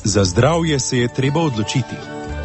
Za zdravje se je treba odločiti.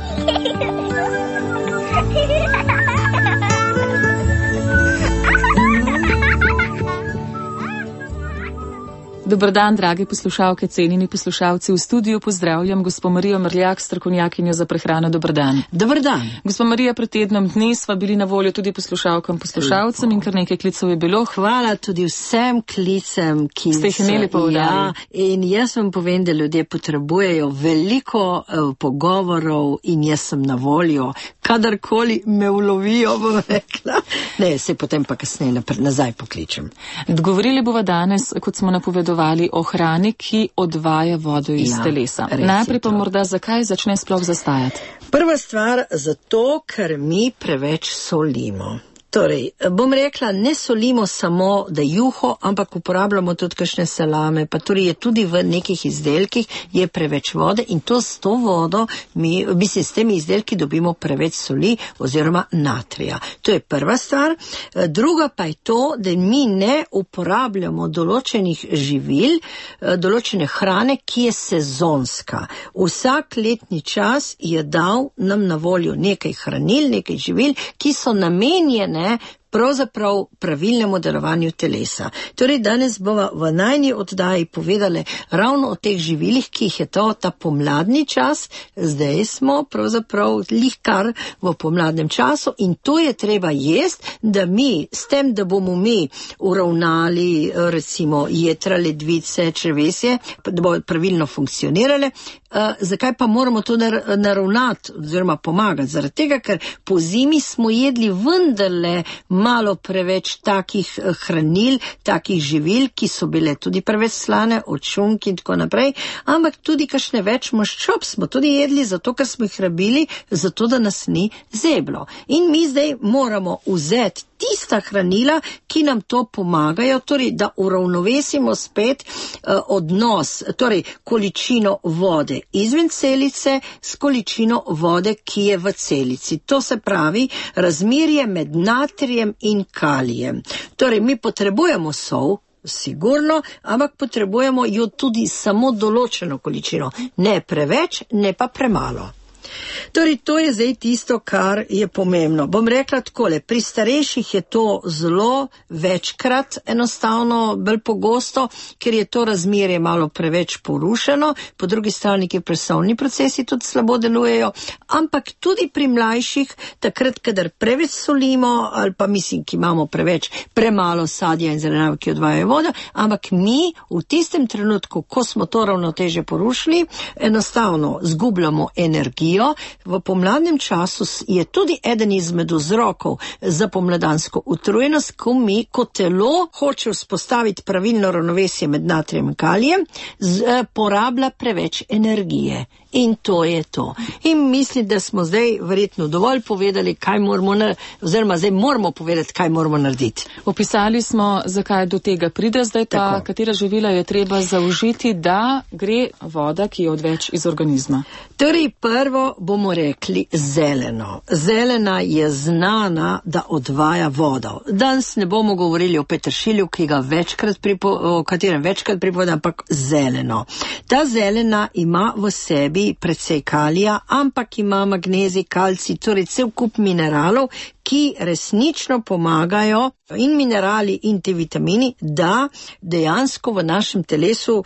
Dober dan, dragi poslušalke, cenjeni poslušalci. V studiu pozdravljam gospo Marijo Mrljak, strokovnjakinjo za prehrano. Dober dan. Dober dan. Gospa Marija, pred tednom dni sva bili na voljo tudi poslušalkam, poslušalcem in kar nekaj klicev je bilo. Hvala tudi vsem klicem, ki ste jih imeli povedali. Ja, in jaz vam povem, da ljudje potrebujejo veliko pogovorov in jaz sem na voljo. Kadarkoli me ulovijo, bom rekla. Ne, se potem pa kasneje nazaj pokličem. Govorili bova danes, kot smo napovedovali, o hrani, ki odvaja vodo iz telesa. Najprej pa morda, zakaj začne sploh zastajati? Prva stvar, zato, ker mi preveč solimo. Torej, bom rekla, ne solimo samo da juho, ampak uporabljamo tudi kakšne salame, pa torej je tudi v nekih izdelkih je preveč vode in to s to vodo s temi izdelki dobimo preveč soli oziroma natrija. To je prva stvar. Druga pa je to, da mi ne uporabljamo določenih živil, določene hrane, ki je sezonska. Vsak letni čas je dal nam na voljo nekaj hranil, nekaj živil, ki so namenjene pravzaprav pravilnemu delovanju telesa. Torej, danes bova v najni oddaji povedali ravno o teh živilih, ki jih je ta pomladni čas, zdaj smo pravzaprav lihkar v pomladnem času in to je treba jesti, da mi, s tem, da bomo mi uravnali, recimo, jetra, ledvice, črevesje, da bo pravilno funkcionirale. Zakaj pa moramo to naravnati oziroma pomagati? Zaradi tega, ker po zimi smo jedli vendarle malo preveč takih hranil, takih živil, ki so bile tudi preveč slane, od šunk in tako naprej, ampak tudi kakšne več maščob smo tudi jedli, zato ker smo jih rabili, zato da nas ni zeblo. In mi zdaj moramo vzeti tista hranila, ki nam to pomagajo, torej da uravnovesimo spet odnos, torej količino vode izven celice s količino vode, ki je v celici. To se pravi razmerje med natrijem in kalijem. Torej, mi potrebujemo sol, sigurno, ampak potrebujemo jo tudi samo določeno količino. Ne preveč, ne pa premalo. Torej, to je zdaj tisto, kar je pomembno. Bom rekla takole, pri starejših je to zelo večkrat enostavno, bolj pogosto, ker je to razmerje malo preveč porušeno, po drugi strani, ki presovni procesi tudi slabo delujejo, ampak tudi pri mlajših, takrat, kadar preveč solimo, ali pa mislim, ki imamo premalo sadja in zelenjav, ki odvajajo vodo, ampak mi v tistem trenutku, ko smo to ravnotežje porušili, enostavno zgubljamo energijo. V pomladnem času je tudi eden izmed vzrokov za pomladansko utrujenost, ko telo hoče vzpostaviti pravilno ravnovesje med natrijem in kalijem, porablja preveč energije. In to je to. In mislim, da smo zdaj verjetno dovolj povedali, kaj moramo oziroma zdaj moramo povedati, kaj moramo narediti. Opisali smo, zakaj do tega pride, zdaj pa tako. Katera živila je treba zaužiti, da gre voda, ki je odveč iz organizma. Torej, prvo bomo rekli zeleno. Zelena je znana, da odvaja vodo. Danes ne bomo govorili o peteršilju, o katerem večkrat pripovedam, ampak zeleno. Ta zelena ima v sebi precej kalija, ampak ima magnezij, kalcij, torej cel kup mineralov, ki resnično pomagajo, in minerali in te vitamini, da dejansko v našem telesu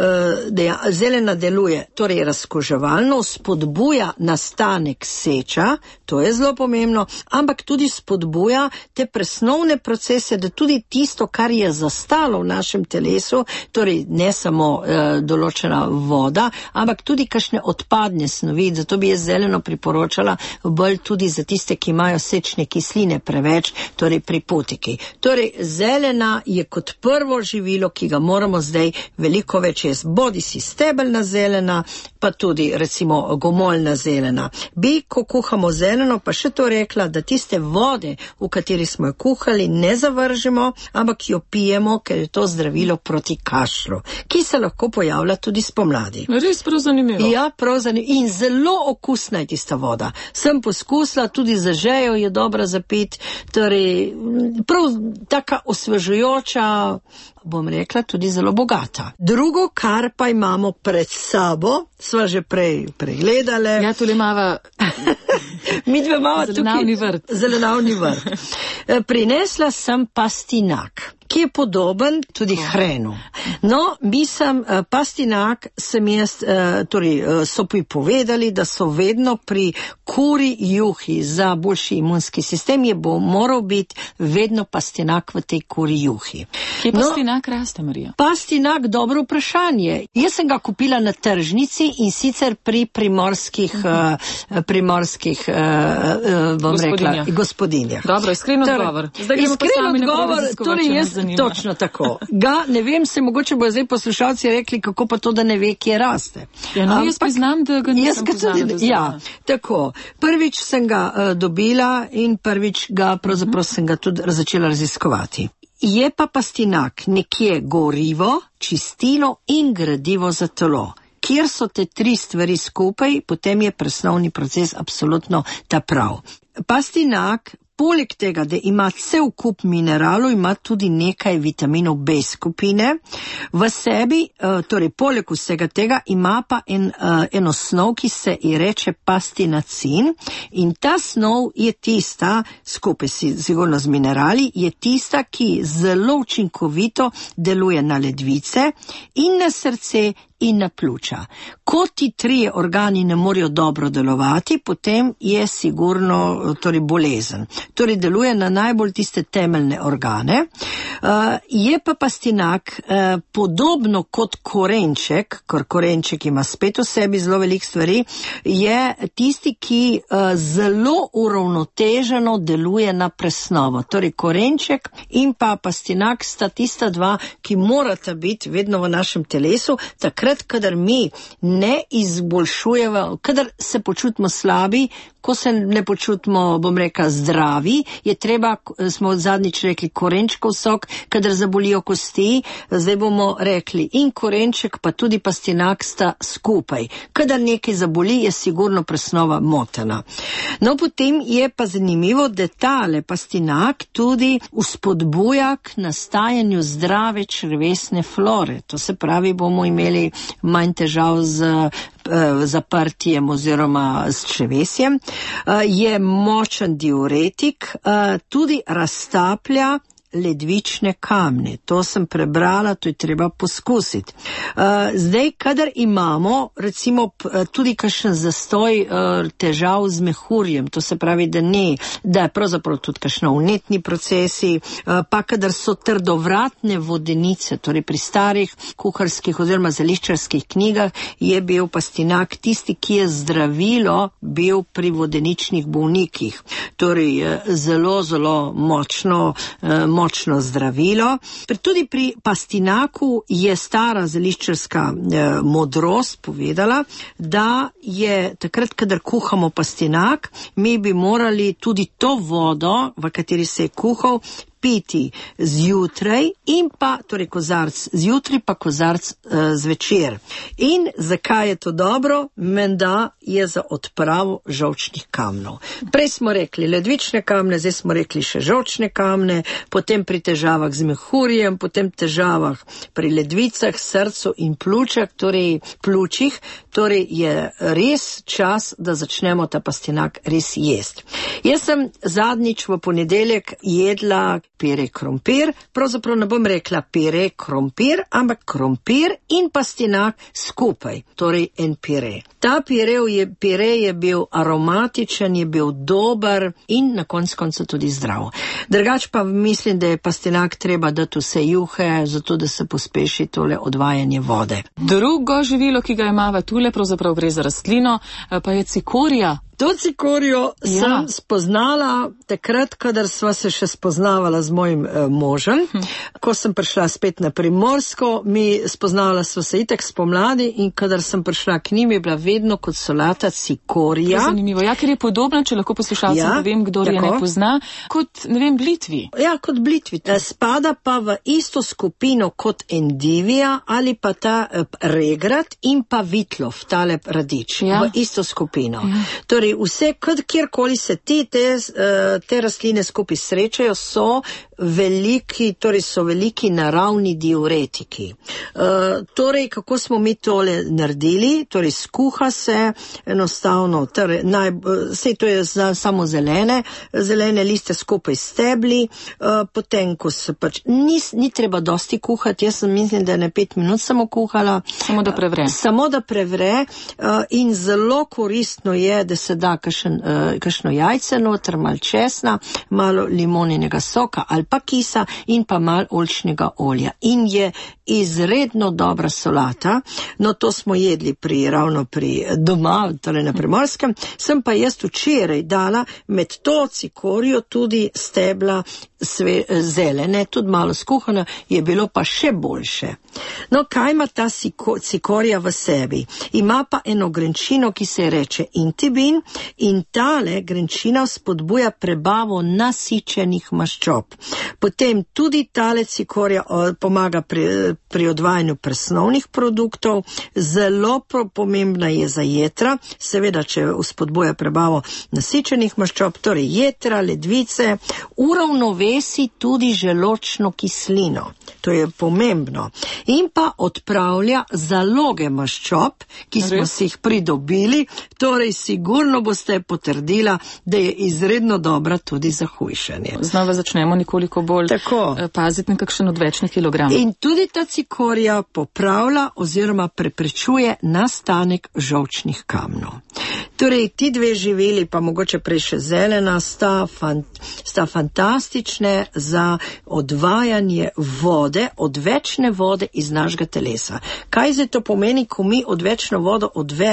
zelena deluje, torej razkoževalno, spodbuja nastanek seča, to je zelo pomembno, ampak tudi spodbuja te presnovne procese, da tudi tisto, kar je zastalo v našem telesu, torej ne samo določena voda, ampak tudi kakšne odpadne snovi, zato bi jaz zeleno priporočala bolj tudi za tiste, ki imajo sečne kisline preveč, torej pri potiki. Torej, zelena je kot prvo živilo, ki ga moramo zdaj veliko več jesti. Bodi si stebelna zelena, pa tudi recimo gomoljna zelena. Bi, ko kuhamo zeleno, pa še to rekla, da tiste vode, v kateri smo jo kuhali, ne zavržemo, ampak jo pijemo, ker je to zdravilo proti kašlju, ki se lahko pojavlja tudi spomladi. Res prav zanimivo. Ja, prav zanimivo. In zelo okusna je tista voda. Sem poskusila, tudi za žejo je dobra za pit, torej prav taka osvežujoča, bom rekla, tudi zelo bogata. Drugo, kar pa imamo pred sabo, sva že prej pregledale. Ja, tule imava midve imava zelenavni vrt. Zelenavni vrt. Prinesla sem pastinak, ki je podoben tudi hrenu. No, pastinak sem jaz, so povedali, da so vedno pri kuri juhi za boljši imunski sistem je bo moral biti vedno pastinak v tej kuri juhi. Kje pastinak raste, Marija? Pastinak, dobro vprašanje. Jaz sem ga kupila na tržnici in sicer pri primorskih gospodinjah. Dobro, iskren odgovor. Iskren odgovor, torej jaz točno tako. Ne vem, se mogoče bo zdaj poslušalci rekli, kako pa to, da ne ve, kje raste. Ja, no, jaz priznam, da ga nisem poznala do zdaj. Ja, tako. Prvič sem ga dobila in prvič pravzaprav sem ga tudi začela raziskovati. Je pa pastinak nekje gorivo, čistilo in gradivo za telo. Kjer so te tri stvari skupaj, potem je presnovni proces absolutno ta prav. Pastinak, poleg tega, da ima cel kup mineralov, ima tudi nekaj vitaminov B skupine v sebi, torej poleg vsega tega ima pa eno snov, ki se ji reče pastinacin in ta snov je tista, skupaj sigurno z minerali, je tista, ki zelo učinkovito deluje na ledvice in na srce in na pljuča. Ko ti trije organi ne morejo dobro delovati, potem je sigurno bolezen. Torej deluje na najbolj tiste temeljne organe. Je pa pastinak podobno kot korenček, ker korenček ima spet v sebi zelo veliko stvari, je tisti, ki zelo uravnoteženo deluje na presnovo. Torej korenček in pa pastinak sta tista dva, ki morata biti vedno v našem telesu, takrat, kadar mi ne izboljšujemo, kadar se počutimo slabi, ko se ne počutimo, bom rekla, zdravi, je treba, smo zadnjič rekli, korenčkov sok, kadar zabolijo kosti, zdaj bomo rekli in korenček, pa tudi pastinak sta skupaj. Kadar nekaj zaboli, je sigurno presnova motena. No, potem je pa zanimivo, da tale pastinak tudi vzpodbuja k nastajanju zdrave črevesne flore. To se pravi, bomo imeli manj težav z zaprtjem oziroma s črevesjem, je močen diuretik, tudi raztaplja ledvične kamne. To sem prebrala, to je treba poskusiti. Zdaj, kadar imamo recimo tudi kakšen zastoj težav z mehurjem, to se pravi, da je pravzaprav tudi kakšno vnetni procesi, pa kadar so trdovratne vodenice, torej pri starih kuharskih oziroma zeliščarskih knjigah je bil pastinak tisti, ki je zdravilo bil pri vodeničnih bolnikih. Torej zelo, zelo močno zdravilo. Tudi pri pastinaku je stara zeliščarska modrost povedala, da je takrat, kadar kuhamo pastinak, mi bi morali tudi to vodo, v kateri se je kuhal, piti zjutraj in pa, torej kozarc zjutraj, pa kozarc zvečer. In zakaj je to dobro? Menda je za odpravo žolčnih kamnov. Prej smo rekli ledvične kamne, zdaj smo rekli še žolčne kamne, potem pri težavah z mehurjem, potem težavah pri ledvicah, srcu in pljučih, torej je res čas, da začnemo ta pastinak res jesti. Jaz sem zadnjič v ponedeljek jedla pire krompir, pravzaprav ne bom rekla pire krompir, ampak krompir in pastinak skupaj, torej en pire. Ta pire je bil aromatičen, je bil dober in na koncu tudi zdrav. Drugač pa mislim, da je pastinak treba dati vse juhe, zato da se pospeši tole odvajanje vode. Drugo živilo, ki ga imava tule, pravzaprav gre za rastlino, pa je cikorija. To cikorijo sem spoznala takrat, kadar sva se še spoznavala z mojim možem. Ko sem prišla spet na Primorsko, spoznavala sva se itak spomladi in kadar sem prišla k njim, je bila vedno kot solata cikorija. Zanimivo, ker je podobna, če lahko poslušalcem povem, kdo je ne pozna, kot, blitvi. Ja, kot blitvi. Spada pa v isto skupino kot endivija ali pa ta regrat in pa vitlov, tale radič, v isto skupino. Torej, vse, kjerkoli se te rastline skupaj srečajo, so so veliki naravni diuretiki. Torej, kako smo mi tole naredili? Torej, skuha se enostavno, sej to je samo zelene liste skupaj stebli, potem, ko se pač, ni treba dosti kuhati, jaz mislim, da je 5 minut samo kuhala. Samo da prevre in zelo koristno je, da se da kakšno jajce noter, malo česna, malo limoninega soka ali pa kisa in pa malo oljčnega olja. In je izredno dobra solata, no to smo jedli ravno pri doma, torej na Primorskem, sem pa jaz včeraj dala med to cikorijo tudi stebla zelene, tudi malo skuhana, je bilo pa še boljše. No, kaj ima ta cikorija v sebi? Ima pa eno grenčino, ki se reče intibin, in tale grenčina spodbuja prebavo nasičenih maščob. Potem tudi tale cikorija pomaga pri odvajanju presnovnih produktov, zelo pomembna je za jetra, seveda, če spodbuja prebavo nasičenih maščob, torej jetra, ledvice, uravnovesi tudi želočno kislino. To je pomembno. In pa odpravlja zaloge maščob, ki smo si jih pridobili, torej sigurno boste potrdila, da je izredno dobra tudi za hujšanje. Znova začnemo nekoliko bolj paziti na kakšen odvečni kilogram. In tudi ta cikorija popravlja oziroma preprečuje nastanek žolčnih kamnov. Torej, ti dve živili, pa mogoče prej še zelena, sta fantastične za odvajanje vode, odvečne vode iz našega telesa. Kaj zdaj to pomeni, ko mi odvečno vodo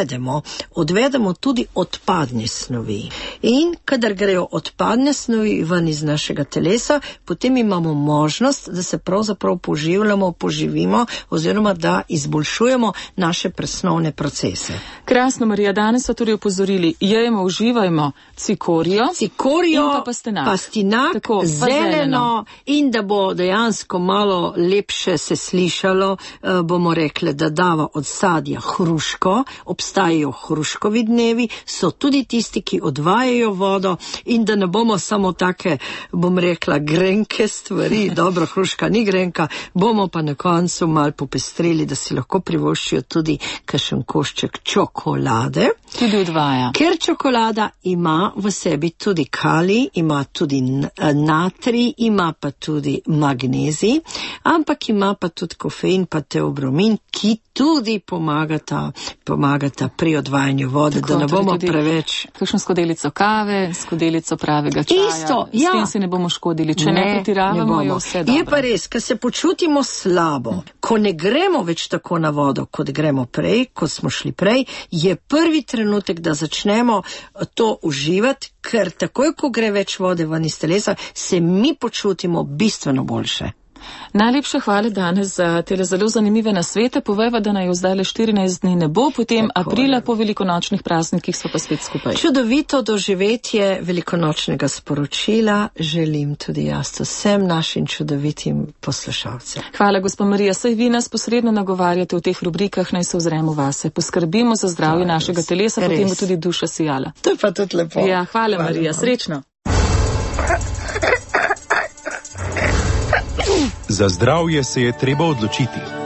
odvedemo tudi odpadne snovi. In kadar grejo odpadne snovi ven iz našega telesa, potem imamo možnost, da se pravzaprav poživimo oziroma da izboljšujemo naše presnovne procese. Krasno, Marija, danes so tudi opozorili, jejmo, uživajmo cikorijo in pa pastinak, tako, zeleno, in da bo dejansko malo lepše se slišalo, bomo rekli, da dava od sadja hruško, obstajajo hruškovi dnevi, so tudi tisti, ki odvajajo vodo, in da ne bomo samo take, bom rekla, grenke stvari, dobro, hruška ni grenka, bomo pa na koncu malo popestrili, da si lahko privoščijo tudi kakšen košček čokolade. Tudi odvaja. Ker čokolada ima v sebi tudi kalij, ima tudi natrij, ima pa tudi magnezij, ampak ima pa tudi kofein pa teobromin, ki tudi pomagata pri odvajanju vode, tako, da ne bomo preveč. Kakšno skodelico kave, skodelico pravega čaja. Isto, ja. S tem si ne bomo škodili, če ne pretiravamo, je vse dobro. Je pa res, ko se počutimo slabo, ko ne gremo več tako na vodo, kot gremo prej, kot smo šli prej, je prvi trenutek, da začnemo to uživati, ker takoj, ko gre več vode ven iz telesa, se mi počutimo bistveno boljše. Najlepše hvale danes za tele zelo zanimive nasvete. Povejva, da naj zdaj le 14 dni ne bo, potem tako, aprila po velikonočnih praznikih smo pa spet skupaj. Čudovito doživetje velikonočnega sporočila želim tudi jaz vsem našim čudovitim poslušalcem. Hvala, gospa Marija. Saj vi nas posredno nagovarjate v teh rubrikah, naj se ozremo vase. Poskrbimo za zdravje našega telesa, potem bo tudi duša sijala. To je pa tudi lepo. Ja, hvala Marija. Srečno. Za zdravje se je treba odločiti.